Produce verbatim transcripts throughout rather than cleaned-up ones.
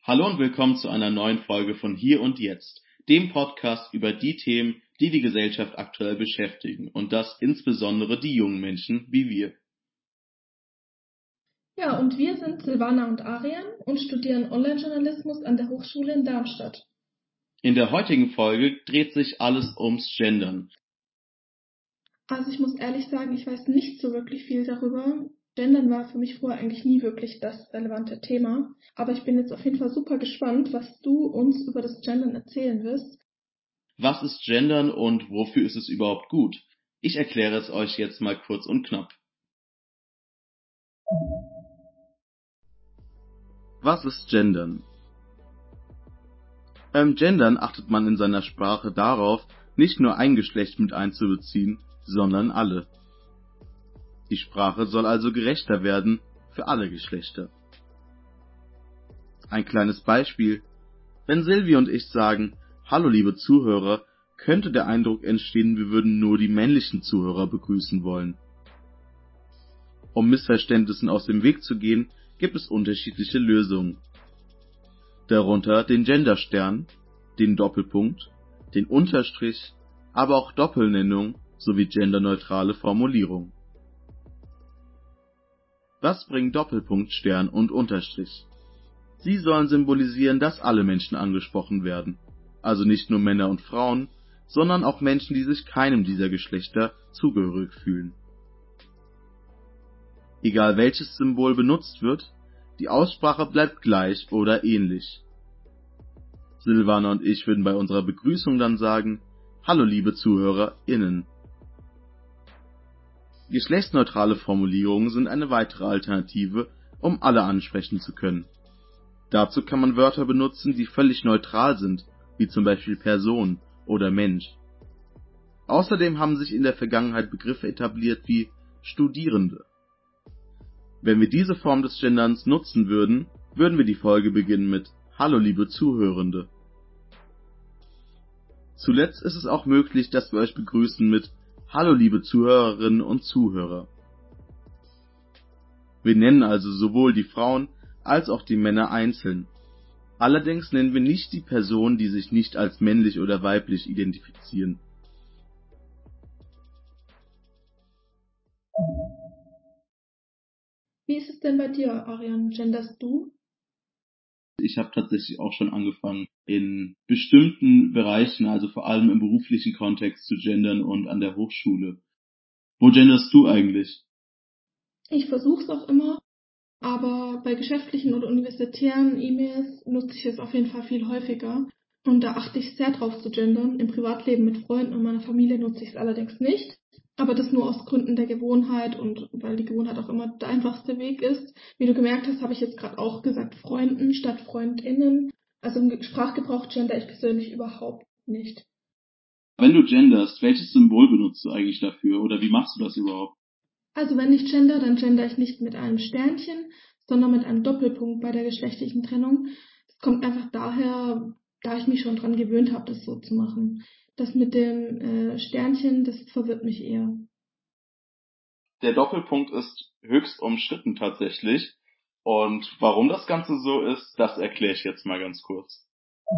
Hallo und willkommen zu einer neuen Folge von Hier und Jetzt, dem Podcast über die Themen, die die Gesellschaft aktuell beschäftigen und das insbesondere die jungen Menschen wie wir. Ja, und wir sind Silvana und Arian und studieren Online-Journalismus an der Hochschule in Darmstadt. In der heutigen Folge dreht sich alles ums Gendern. Also ich muss ehrlich sagen, ich weiß nicht so wirklich viel darüber. Gendern war für mich vorher eigentlich nie wirklich das relevante Thema. Aber ich bin jetzt auf jeden Fall super gespannt, was du uns über das Gendern erzählen wirst. Was ist Gendern und wofür ist es überhaupt gut? Ich erkläre es euch jetzt mal kurz und knapp. Was ist Gendern? Beim Gendern achtet man in seiner Sprache darauf, nicht nur ein Geschlecht mit einzubeziehen, sondern alle. Die Sprache soll also gerechter werden für alle Geschlechter. Ein kleines Beispiel: Wenn Silvi und ich sagen, hallo liebe Zuhörer, könnte der Eindruck entstehen, wir würden nur die männlichen Zuhörer begrüßen wollen. Um Missverständnissen aus dem Weg zu gehen, gibt es unterschiedliche Lösungen. Darunter den Genderstern, den Doppelpunkt, den Unterstrich, aber auch Doppelnennung sowie genderneutrale Formulierung. Was bringen Doppelpunkt, Stern und Unterstrich? Sie sollen symbolisieren, dass alle Menschen angesprochen werden, also nicht nur Männer und Frauen, sondern auch Menschen, die sich keinem dieser Geschlechter zugehörig fühlen. Egal welches Symbol benutzt wird, die Aussprache bleibt gleich oder ähnlich. Silvana und ich würden bei unserer Begrüßung dann sagen: Hallo liebe ZuhörerInnen. Geschlechtsneutrale Formulierungen sind eine weitere Alternative, um alle ansprechen zu können. Dazu kann man Wörter benutzen, die völlig neutral sind, wie zum Beispiel Person oder Mensch. Außerdem haben sich in der Vergangenheit Begriffe etabliert wie Studierende. Wenn wir diese Form des Genderns nutzen würden, würden wir die Folge beginnen mit Hallo liebe Zuhörende. Zuletzt ist es auch möglich, dass wir euch begrüßen mit Hallo liebe Zuhörerinnen und Zuhörer. Wir nennen also sowohl die Frauen als auch die Männer einzeln. Allerdings nennen wir nicht die Personen, die sich nicht als männlich oder weiblich identifizieren. Wie ist es denn bei dir, Arian? Genderst du? Ich habe tatsächlich auch schon angefangen, in bestimmten Bereichen, also vor allem im beruflichen Kontext, zu gendern und an der Hochschule. Wo genderst du eigentlich? Ich versuche es auch immer, aber bei geschäftlichen oder universitären E-Mails nutze ich es auf jeden Fall viel häufiger. Und da achte ich sehr drauf zu gendern. Im Privatleben mit Freunden und meiner Familie nutze ich es allerdings nicht. Aber das nur aus Gründen der Gewohnheit und weil die Gewohnheit auch immer der einfachste Weg ist. Wie du gemerkt hast, habe ich jetzt gerade auch gesagt Freunden statt FreundInnen. Also im Sprachgebrauch gender ich persönlich überhaupt nicht. Wenn du genderst, welches Symbol benutzt du eigentlich dafür oder wie machst du das überhaupt? Also wenn ich gender, dann gender ich nicht mit einem Sternchen, sondern mit einem Doppelpunkt bei der geschlechtlichen Trennung. Das kommt einfach daher, da ich mich schon dran gewöhnt habe, das so zu machen. Das mit dem äh, Sternchen, das verwirrt mich eher. Der Doppelpunkt ist höchst umstritten tatsächlich. Und warum das Ganze so ist, das erkläre ich jetzt mal ganz kurz.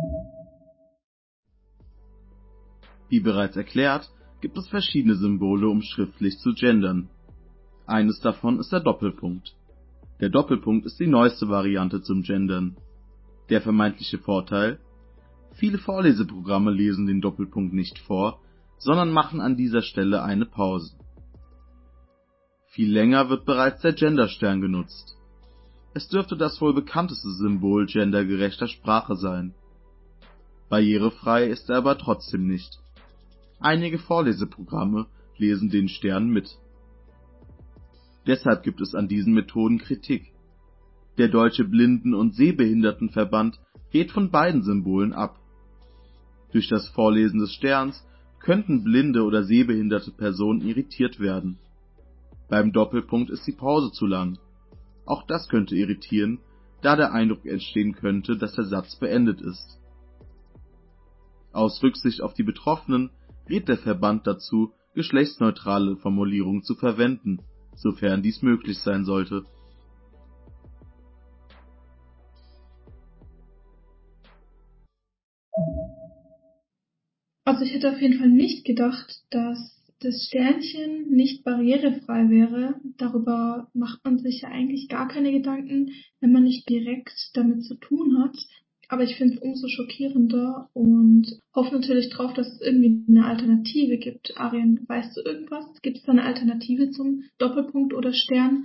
Wie bereits erklärt, gibt es verschiedene Symbole, um schriftlich zu gendern. Eines davon ist der Doppelpunkt. Der Doppelpunkt ist die neueste Variante zum Gendern. Der vermeintliche Vorteil: Viele Vorleseprogramme lesen den Doppelpunkt nicht vor, sondern machen an dieser Stelle eine Pause. Viel länger wird bereits der Genderstern genutzt. Es dürfte das wohl bekannteste Symbol gendergerechter Sprache sein. Barrierefrei ist er aber trotzdem nicht. Einige Vorleseprogramme lesen den Stern mit. Deshalb gibt es an diesen Methoden Kritik. Der Deutsche Blinden- und Sehbehindertenverband rät von beiden Symbolen ab. Durch das Vorlesen des Sterns könnten blinde oder sehbehinderte Personen irritiert werden. Beim Doppelpunkt ist die Pause zu lang. Auch das könnte irritieren, da der Eindruck entstehen könnte, dass der Satz beendet ist. Aus Rücksicht auf die Betroffenen rät der Verband dazu, geschlechtsneutrale Formulierungen zu verwenden, sofern dies möglich sein sollte. Also ich hätte auf jeden Fall nicht gedacht, dass das Sternchen nicht barrierefrei wäre. Darüber macht man sich ja eigentlich gar keine Gedanken, wenn man nicht direkt damit zu tun hat. Aber ich finde es umso schockierender und hoffe natürlich drauf, dass es irgendwie eine Alternative gibt. Arjen, weißt du irgendwas? Gibt es da eine Alternative zum Doppelpunkt oder Stern?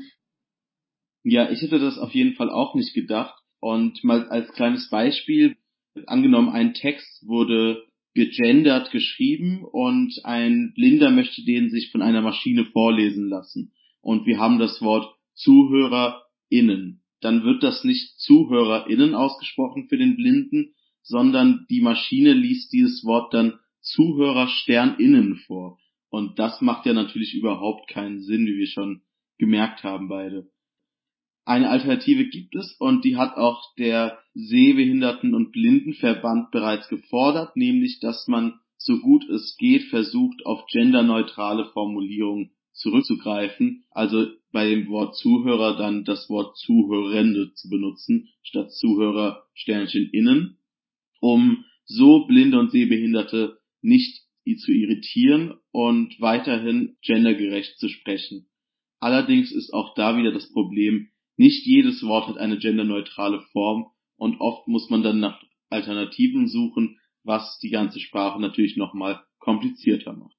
Ja, ich hätte das auf jeden Fall auch nicht gedacht. Und mal als kleines Beispiel, angenommen, ein Text wurde gegendert geschrieben und ein Blinder möchte den sich von einer Maschine vorlesen lassen. Und wir haben das Wort ZuhörerInnen. Dann wird das nicht ZuhörerInnen ausgesprochen für den Blinden, sondern die Maschine liest dieses Wort dann ZuhörerSternInnen vor. Und das macht ja natürlich überhaupt keinen Sinn, wie wir schon gemerkt haben beide. Eine Alternative gibt es und die hat auch der Sehbehinderten- und Blindenverband bereits gefordert, nämlich dass man so gut es geht versucht, auf genderneutrale Formulierungen zurückzugreifen, also bei dem Wort Zuhörer dann das Wort Zuhörende zu benutzen, statt Zuhörer Sternchen innen, um so Blinde und Sehbehinderte nicht zu irritieren und weiterhin gendergerecht zu sprechen. Allerdings ist auch da wieder das Problem, nicht jedes Wort hat eine genderneutrale Form und oft muss man dann nach Alternativen suchen, was die ganze Sprache natürlich nochmal komplizierter macht.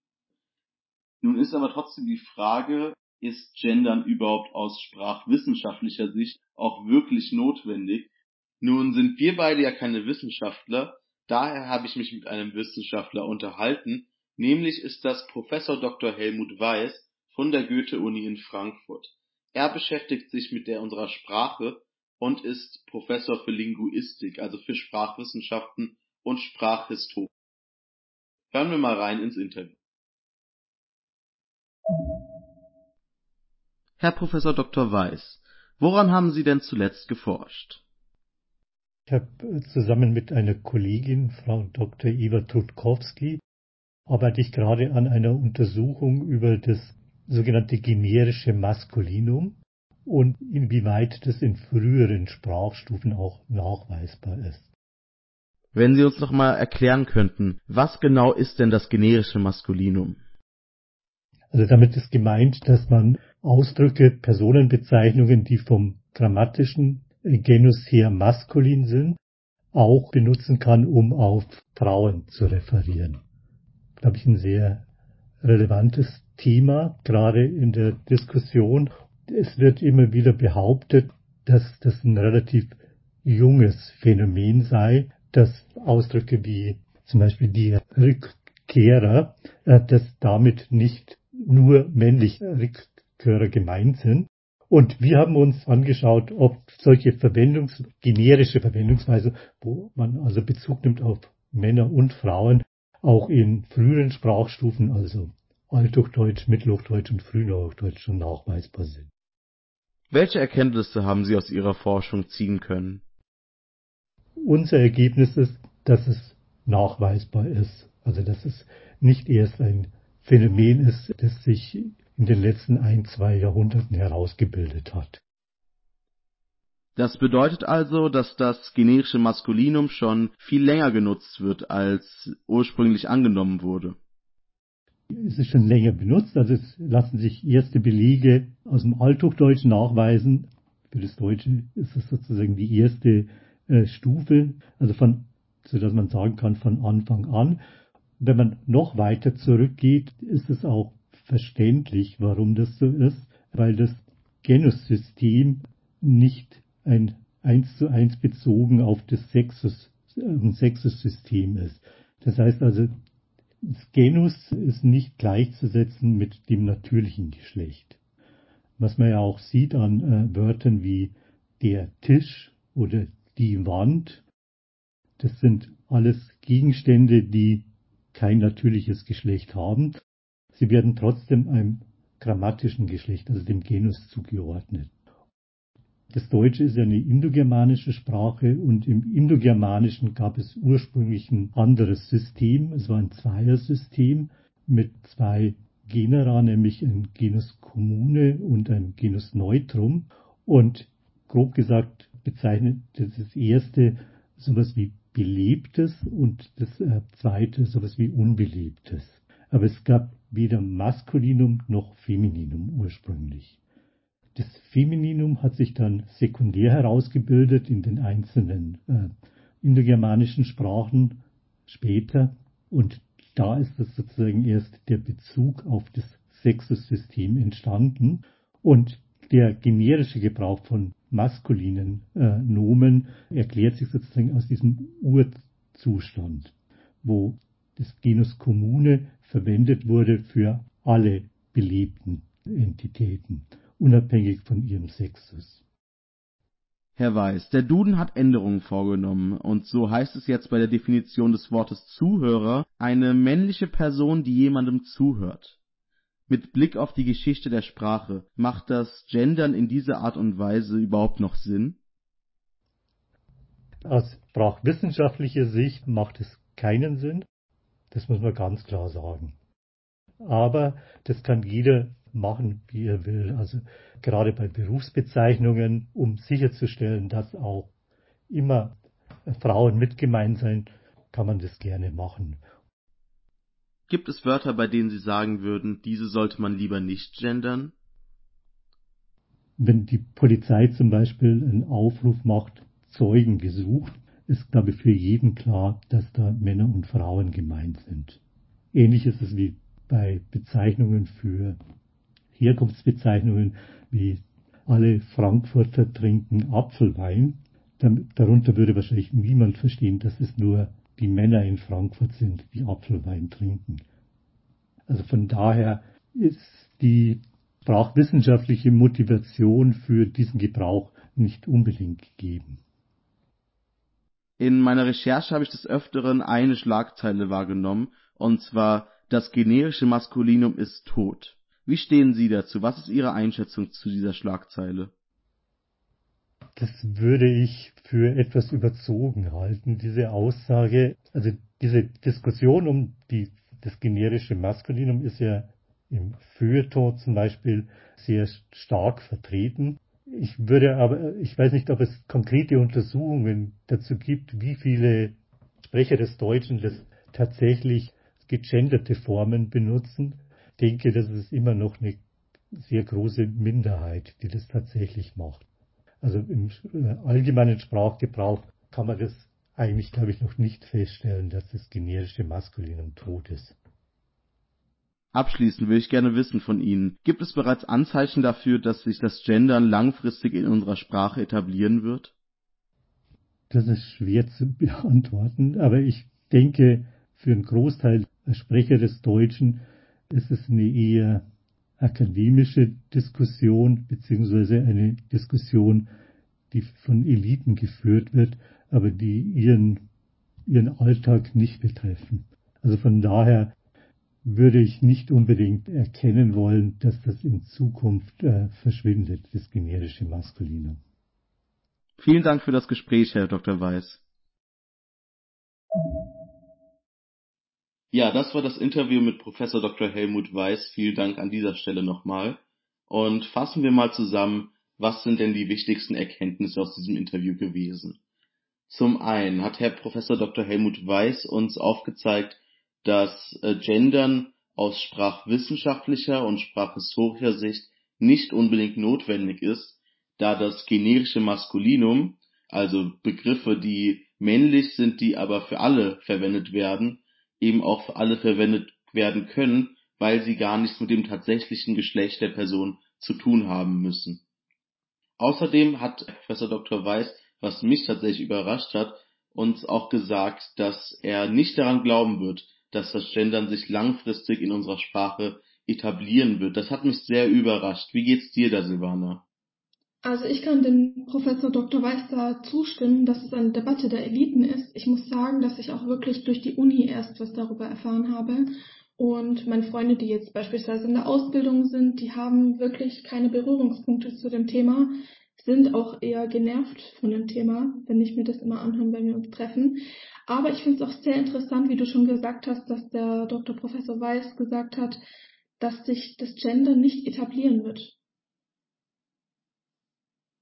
Nun ist aber trotzdem die Frage, ist Gendern überhaupt aus sprachwissenschaftlicher Sicht auch wirklich notwendig? Nun sind wir beide ja keine Wissenschaftler, daher habe ich mich mit einem Wissenschaftler unterhalten, nämlich ist das Professor Doktor Helmut Weiß von der Goethe-Uni in Frankfurt. Er beschäftigt sich mit der unserer Sprache und ist Professor für Linguistik, also für Sprachwissenschaften und Sprachhistorie. Hören wir mal rein ins Interview. Herr Professor Doktor Weiß, woran haben Sie denn zuletzt geforscht? Ich habe zusammen mit einer Kollegin, Frau Doktor Eva Trudkowski, arbeite ich gerade an einer Untersuchung über das sogenannte generische Maskulinum und inwieweit das in früheren Sprachstufen auch nachweisbar ist. Wenn Sie uns noch mal erklären könnten, was genau ist denn das generische Maskulinum? Also damit ist gemeint, dass man Ausdrücke, Personenbezeichnungen, die vom grammatischen Genus her maskulin sind, auch benutzen kann, um auf Frauen zu referieren. Glaube ich, ein sehr relevantes Thema, gerade in der Diskussion. Es wird immer wieder behauptet, dass das ein relativ junges Phänomen sei, dass Ausdrücke wie zum Beispiel die Rückkehrer, dass damit nicht nur männliche Rückkehrer gemeint sind. Und wir haben uns angeschaut, ob solche Verwendungs-, generische Verwendungsweise, wo man also Bezug nimmt auf Männer und Frauen, auch in früheren Sprachstufen, also Althochdeutsch, Mittelhochdeutsch und Frühhochdeutsch schon nachweisbar sind. Welche Erkenntnisse haben Sie aus Ihrer Forschung ziehen können? Unser Ergebnis ist, dass es nachweisbar ist. Also dass es nicht erst ein Phänomen ist, das sich in den letzten ein, zwei Jahrhunderten herausgebildet hat. Das bedeutet also, dass das generische Maskulinum schon viel länger genutzt wird, als ursprünglich angenommen wurde. Es ist schon länger benutzt, also es lassen sich erste Belege aus dem Althochdeutschen nachweisen. Für das Deutsche ist es sozusagen die erste äh, Stufe, also von, so dass man sagen kann, von Anfang an. Wenn man noch weiter zurückgeht, ist es auch verständlich, warum das so ist, weil das Genussystem nicht ein eins zu eins bezogen auf das Sexus, ein Sexussystem ist. Das heißt also, das Genus ist nicht gleichzusetzen mit dem natürlichen Geschlecht. Was man ja auch sieht an äh, Wörtern wie der Tisch oder die Wand, das sind alles Gegenstände, die kein natürliches Geschlecht haben. Sie werden trotzdem einem grammatischen Geschlecht, also dem Genus, zugeordnet. Das Deutsche ist ja eine indogermanische Sprache und im Indogermanischen gab es ursprünglich ein anderes System. Es war ein Zweiersystem mit zwei Genera, nämlich ein Genus Commune und ein Genus Neutrum. Und grob gesagt bezeichnet das erste sowas wie Beliebtes und das äh, zweite sowas wie Unbeliebtes. Aber es gab weder Maskulinum noch Femininum ursprünglich. Das Femininum hat sich dann sekundär herausgebildet in den einzelnen äh, indogermanischen Sprachen später, und da ist es sozusagen erst der Bezug auf das Sexussystem entstanden, und der generische Gebrauch von maskulinen äh, Nomen erklärt sich sozusagen aus diesem Urzustand, wo das Genus Commune verwendet wurde für alle belebten Entitäten, unabhängig von ihrem Sexus. Herr Weiß, der Duden hat Änderungen vorgenommen, und so heißt es jetzt bei der Definition des Wortes Zuhörer eine männliche Person, die jemandem zuhört. Mit Blick auf die Geschichte der Sprache, macht das Gendern in dieser Art und Weise überhaupt noch Sinn? Aus sprachwissenschaftlicher Sicht macht es keinen Sinn, das muss man ganz klar sagen. Aber das kann jeder machen, wie er will. Also gerade bei Berufsbezeichnungen, um sicherzustellen, dass auch immer Frauen mit gemeint sind, kann man das gerne machen. Gibt es Wörter, bei denen Sie sagen würden, diese sollte man lieber nicht gendern? Wenn die Polizei zum Beispiel einen Aufruf macht, Zeugen gesucht, ist, glaube ich, für jeden klar, dass da Männer und Frauen gemeint sind. Ähnlich ist es wie bei Bezeichnungen für Herkunftsbezeichnungen, wie alle Frankfurter trinken Apfelwein. Darunter würde wahrscheinlich niemand verstehen, dass es nur die Männer in Frankfurt sind, die Apfelwein trinken. Also von daher ist die sprachwissenschaftliche Motivation für diesen Gebrauch nicht unbedingt gegeben. In meiner Recherche habe ich des Öfteren eine Schlagzeile wahrgenommen, und zwar: Das generische Maskulinum ist tot. Wie stehen Sie dazu? Was ist Ihre Einschätzung zu dieser Schlagzeile? Das würde ich für etwas überzogen halten, diese Aussage. Also diese Diskussion um die, das generische Maskulinum ist ja im Feuilleton zum Beispiel sehr stark vertreten. Ich würde aber, ich weiß nicht, ob es konkrete Untersuchungen dazu gibt, wie viele Sprecher des Deutschen das tatsächlich gegenderte Formen benutzen. Ich denke, das ist immer noch eine sehr große Minderheit, die das tatsächlich macht. Also im allgemeinen Sprachgebrauch kann man das eigentlich, glaube ich, noch nicht feststellen, dass das generische Maskulinum tot ist. Abschließend würde ich gerne wissen von Ihnen: Gibt es bereits Anzeichen dafür, dass sich das Gendern langfristig in unserer Sprache etablieren wird? Das ist schwer zu beantworten, aber ich denke, für einen Großteil der Sprecher des Deutschen ist es eine eher akademische Diskussion, beziehungsweise eine Diskussion, die von Eliten geführt wird, aber die ihren, ihren Alltag nicht betreffen. Also von daher würde ich nicht unbedingt erkennen wollen, dass das in Zukunft äh, verschwindet, das generische Maskulinum. Vielen Dank für das Gespräch, Herr Doktor Weiß. Ja, das war das Interview mit Professor Doktor Helmut Weiß. Vielen Dank an dieser Stelle nochmal. Und fassen wir mal zusammen, was sind denn die wichtigsten Erkenntnisse aus diesem Interview gewesen? Zum einen hat Herr Professor Doktor Helmut Weiß uns aufgezeigt, dass äh, Gendern aus sprachwissenschaftlicher und sprachhistorischer Sicht nicht unbedingt notwendig ist, da das generische Maskulinum, also Begriffe, die männlich sind, die aber für alle verwendet werden, eben auch für alle verwendet werden können, weil sie gar nichts mit dem tatsächlichen Geschlecht der Person zu tun haben müssen. Außerdem hat Professor Doktor Weiß, was mich tatsächlich überrascht hat, uns auch gesagt, dass er nicht daran glauben wird, dass das Gendern sich langfristig in unserer Sprache etablieren wird. Das hat mich sehr überrascht. Wie geht's dir da, Silvana? Also ich kann dem Professor Doktor Weiß da zustimmen, dass es eine Debatte der Eliten ist. Ich muss sagen, dass ich auch wirklich durch die Uni erst was darüber erfahren habe. Und meine Freunde, die jetzt beispielsweise in der Ausbildung sind, die haben wirklich keine Berührungspunkte zu dem Thema, sind auch eher genervt von dem Thema, wenn ich mir das immer anhöre, wenn wir uns treffen. Aber ich finde es auch sehr interessant, wie du schon gesagt hast, dass der Doktor Professor Weiß gesagt hat, dass sich das Gender nicht etablieren wird.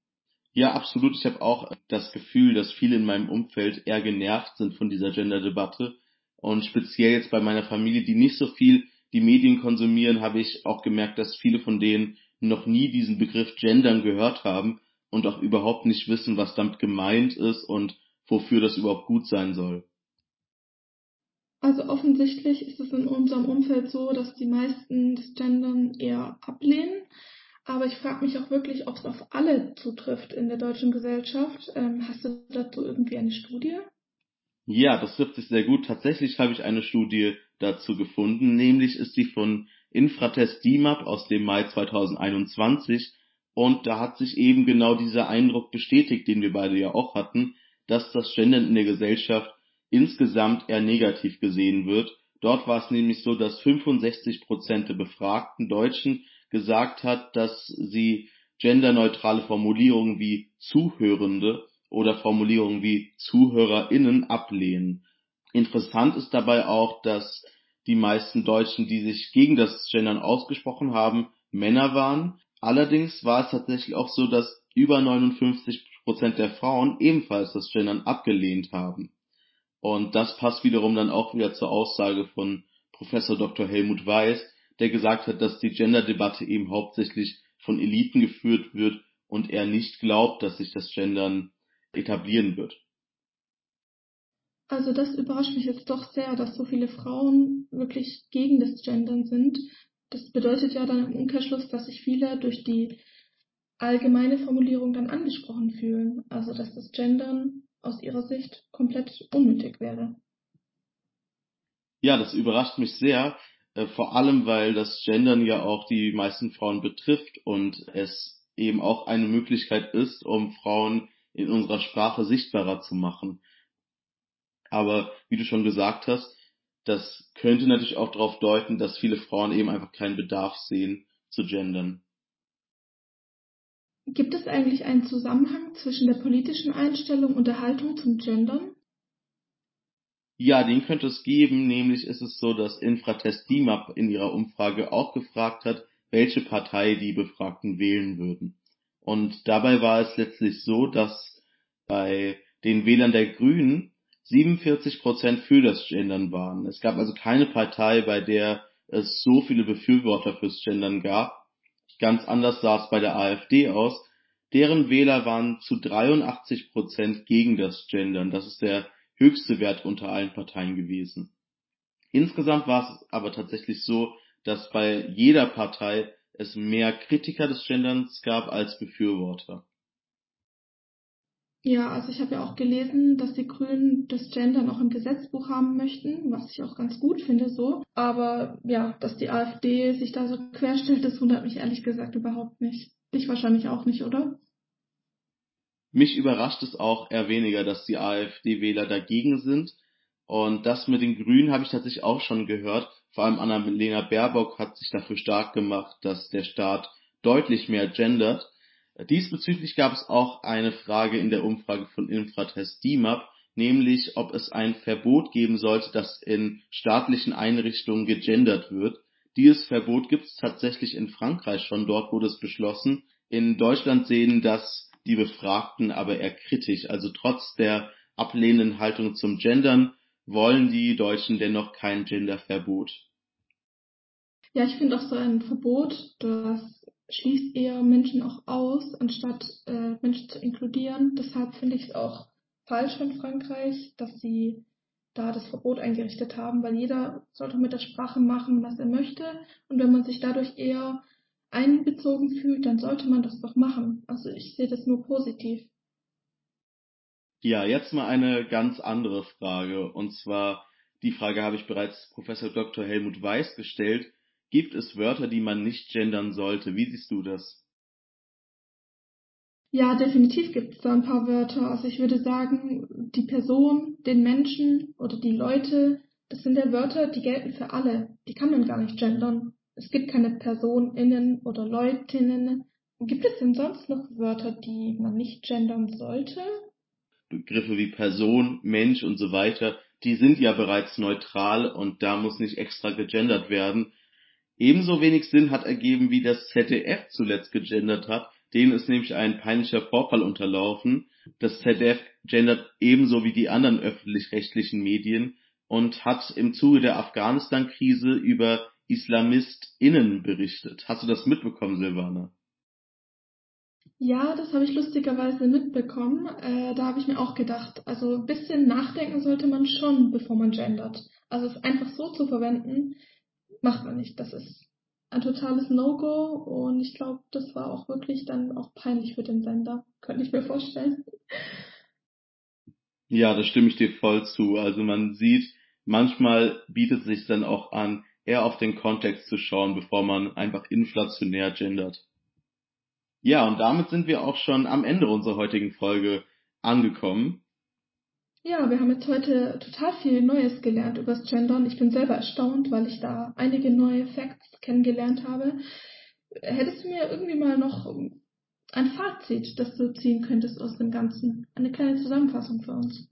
Ja, absolut. Ich habe auch das Gefühl, dass viele in meinem Umfeld eher genervt sind von dieser Gender-Debatte. Und speziell jetzt bei meiner Familie, die nicht so viel die Medien konsumieren, habe ich auch gemerkt, dass viele von denen noch nie diesen Begriff Gendern gehört haben und auch überhaupt nicht wissen, was damit gemeint ist und wofür das überhaupt gut sein soll. Also offensichtlich ist es in unserem Umfeld so, dass die meisten das Gendern eher ablehnen. Aber ich frage mich auch wirklich, ob es auf alle zutrifft in der deutschen Gesellschaft. Ähm, hast du dazu irgendwie eine Studie? Ja, das trifft sich sehr gut. Tatsächlich habe ich eine Studie dazu gefunden, nämlich ist die von Infratest D I M A P aus dem Mai zweitausendeinundzwanzig, und da hat sich eben genau dieser Eindruck bestätigt, den wir beide ja auch hatten, dass das Gendern in der Gesellschaft insgesamt eher negativ gesehen wird. Dort war es nämlich so, dass fünfundsechzig Prozent der befragten Deutschen gesagt hat, dass sie genderneutrale Formulierungen wie Zuhörende oder Formulierungen wie ZuhörerInnen ablehnen. Interessant ist dabei auch, dass die meisten Deutschen, die sich gegen das Gendern ausgesprochen haben, Männer waren. Allerdings war es tatsächlich auch so, dass über neunundfünfzig Prozent der Frauen ebenfalls das Gendern abgelehnt haben. Und das passt wiederum dann auch wieder zur Aussage von Professor Doktor Helmut Weiß, der gesagt hat, dass die Gender-Debatte eben hauptsächlich von Eliten geführt wird und er nicht glaubt, dass sich das Gendern etablieren wird. Also das überrascht mich jetzt doch sehr, dass so viele Frauen wirklich gegen das Gendern sind. Das bedeutet ja dann im Umkehrschluss, dass sich viele durch die allgemeine Formulierung dann angesprochen fühlen. Also dass das Gendern aus ihrer Sicht komplett unnötig wäre. Ja, das überrascht mich sehr, äh, vor allem weil das Gendern ja auch die meisten Frauen betrifft und es eben auch eine Möglichkeit ist, um Frauen in unserer Sprache sichtbarer zu machen. Aber wie du schon gesagt hast, das könnte natürlich auch darauf deuten, dass viele Frauen eben einfach keinen Bedarf sehen zu gendern. Gibt es eigentlich einen Zusammenhang zwischen der politischen Einstellung und der Haltung zum Gendern? Ja, den könnte es geben, nämlich ist es so, dass Infratest D I M A P in ihrer Umfrage auch gefragt hat, welche Partei die Befragten wählen würden. Und dabei war es letztlich so, dass bei den Wählern der Grünen siebenundvierzig Prozent für das Gendern waren. Es gab also keine Partei, bei der es so viele Befürworter fürs Gendern gab. Ganz anders sah es bei der AfD aus. Deren Wähler waren zu dreiundachtzig Prozent gegen das Gendern. Das ist der höchste Wert unter allen Parteien gewesen. Insgesamt war es aber tatsächlich so, dass bei jeder Partei es mehr Kritiker des Genderns gab als Befürworter. Ja, also ich habe ja auch gelesen, dass die Grünen das Gendern auch im Gesetzbuch haben möchten, was ich auch ganz gut finde so. Aber ja, dass die AfD sich da so querstellt, das wundert mich ehrlich gesagt überhaupt nicht. Dich wahrscheinlich auch nicht, oder? Mich überrascht es auch eher weniger, dass die AfD-Wähler dagegen sind. Und das mit den Grünen habe ich tatsächlich auch schon gehört. Vor allem Annalena Baerbock hat sich dafür stark gemacht, dass der Staat deutlich mehr gendert. Diesbezüglich gab es auch eine Frage in der Umfrage von Infratest D I M A P, nämlich ob es ein Verbot geben sollte, dass in staatlichen Einrichtungen gegendert wird. Dieses Verbot gibt es tatsächlich in Frankreich schon, dort wurde es beschlossen. In Deutschland sehen das die Befragten aber eher kritisch. Also trotz der ablehnenden Haltung zum Gendern wollen die Deutschen dennoch kein Genderverbot. Ja, ich finde auch so ein Verbot, das schließt eher Menschen auch aus, anstatt äh, Menschen zu inkludieren. Deshalb finde ich es auch falsch von Frankreich, dass sie da das Verbot eingerichtet haben, weil jeder sollte mit der Sprache machen, was er möchte. Und wenn man sich dadurch eher einbezogen fühlt, dann sollte man das doch machen. Also ich sehe das nur positiv. Ja, jetzt mal eine ganz andere Frage. Und zwar, die Frage habe ich bereits Professor Doktor Helmut Weiß gestellt. Gibt es Wörter, die man nicht gendern sollte? Wie siehst du das? Ja, definitiv gibt es da ein paar Wörter. Also ich würde sagen, die Person, den Menschen oder die Leute, das sind ja Wörter, die gelten für alle. Die kann man gar nicht gendern. Es gibt keine PersonInnen oder Leutinnen. Gibt es denn sonst noch Wörter, die man nicht gendern sollte? Begriffe wie Person, Mensch und so weiter, die sind ja bereits neutral und da muss nicht extra gegendert werden. Ebenso wenig Sinn hat ergeben, wie das Z D F zuletzt gegendert hat. Denen ist nämlich ein peinlicher Vorfall unterlaufen. Das Z D F gendert ebenso wie die anderen öffentlich-rechtlichen Medien und hat im Zuge der Afghanistan-Krise über IslamistInnen berichtet. Hast du das mitbekommen, Silvana? Ja, das habe ich lustigerweise mitbekommen. Äh, da habe ich mir auch gedacht, also ein bisschen nachdenken sollte man schon, bevor man gendert. Also es einfach so zu verwenden, macht man nicht. Das ist ein totales No-Go und ich glaube, das war auch wirklich dann auch peinlich für den Sender. Könnte ich mir vorstellen. Ja, da stimme ich dir voll zu. Also man sieht, manchmal bietet es sich dann auch an, eher auf den Kontext zu schauen, bevor man einfach inflationär gendert. Ja, und damit sind wir auch schon am Ende unserer heutigen Folge angekommen. Ja, wir haben jetzt heute total viel Neues gelernt über das Gendern. Ich bin selber erstaunt, weil ich da einige neue Facts kennengelernt habe. Hättest du mir irgendwie mal noch ein Fazit, das du ziehen könntest aus dem Ganzen? Eine kleine Zusammenfassung für uns.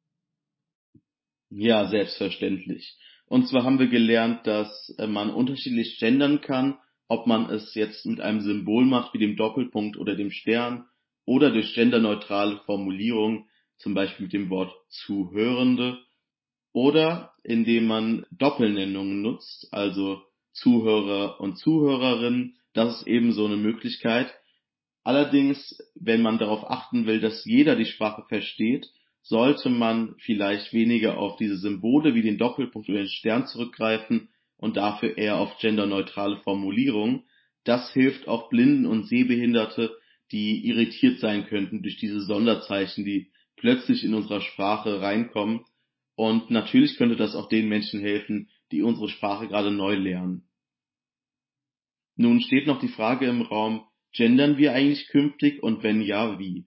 Ja, selbstverständlich. Und zwar haben wir gelernt, dass äh, man unterschiedlich gendern kann, ob man es jetzt mit einem Symbol macht, wie dem Doppelpunkt oder dem Stern, oder durch genderneutrale Formulierung, zum Beispiel mit dem Wort Zuhörende, oder indem man Doppelnennungen nutzt, also Zuhörer und Zuhörerin. Das ist eben so eine Möglichkeit. Allerdings, wenn man darauf achten will, dass jeder die Sprache versteht, sollte man vielleicht weniger auf diese Symbole wie den Doppelpunkt oder den Stern zurückgreifen und dafür eher auf genderneutrale Formulierungen. Das hilft auch Blinden und Sehbehinderte, die irritiert sein könnten durch diese Sonderzeichen, die plötzlich in unserer Sprache reinkommen. Und natürlich könnte das auch den Menschen helfen, die unsere Sprache gerade neu lernen. Nun steht noch die Frage im Raum, gendern wir eigentlich künftig und wenn ja, wie?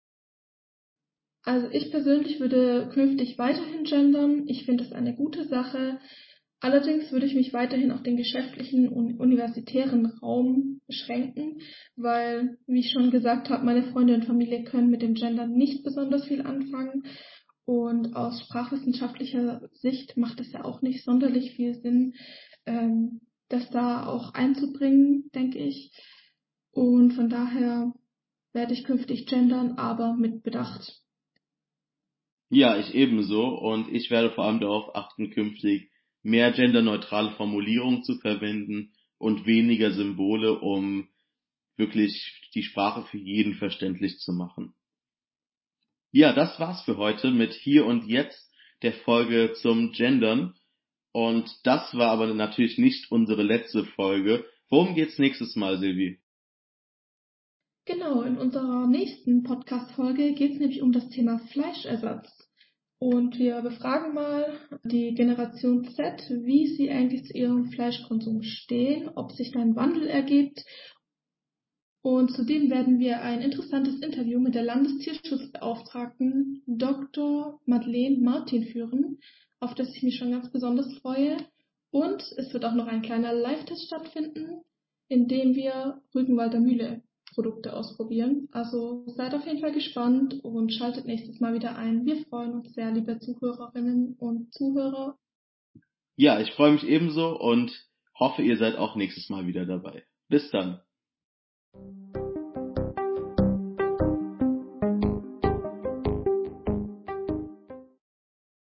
Also ich persönlich würde künftig weiterhin gendern. Ich finde es eine gute Sache. Allerdings würde ich mich weiterhin auf den geschäftlichen und universitären Raum beschränken, weil, wie ich schon gesagt habe, meine Freunde und Familie können mit dem Gendern nicht besonders viel anfangen. Und aus sprachwissenschaftlicher Sicht macht es ja auch nicht sonderlich viel Sinn, ähm, das da auch einzubringen, denke ich. Und von daher werde ich künftig gendern, aber mit Bedacht. Ja, ich ebenso und ich werde vor allem darauf achten, künftig mehr genderneutrale Formulierungen zu verwenden und weniger Symbole, um wirklich die Sprache für jeden verständlich zu machen. Ja, das war's für heute mit Hier und Jetzt, der Folge zum Gendern. Und das war aber natürlich nicht unsere letzte Folge. Worum geht's nächstes Mal, Silvi? Genau, in unserer nächsten Podcast-Folge geht es nämlich um das Thema Fleischersatz. Und wir befragen mal die Generation Z, wie sie eigentlich zu ihrem Fleischkonsum stehen, ob sich da ein Wandel ergibt. Und zudem werden wir ein interessantes Interview mit der Landestierschutzbeauftragten Doktor Madeleine Martin führen, auf das ich mich schon ganz besonders freue. Und es wird auch noch ein kleiner Live-Test stattfinden, in dem wir Rügenwalder Mühle Produkte ausprobieren. Also seid auf jeden Fall gespannt und schaltet nächstes Mal wieder ein. Wir freuen uns sehr, liebe Zuhörerinnen und Zuhörer. Ja, ich freue mich ebenso und hoffe, ihr seid auch nächstes Mal wieder dabei. Bis dann.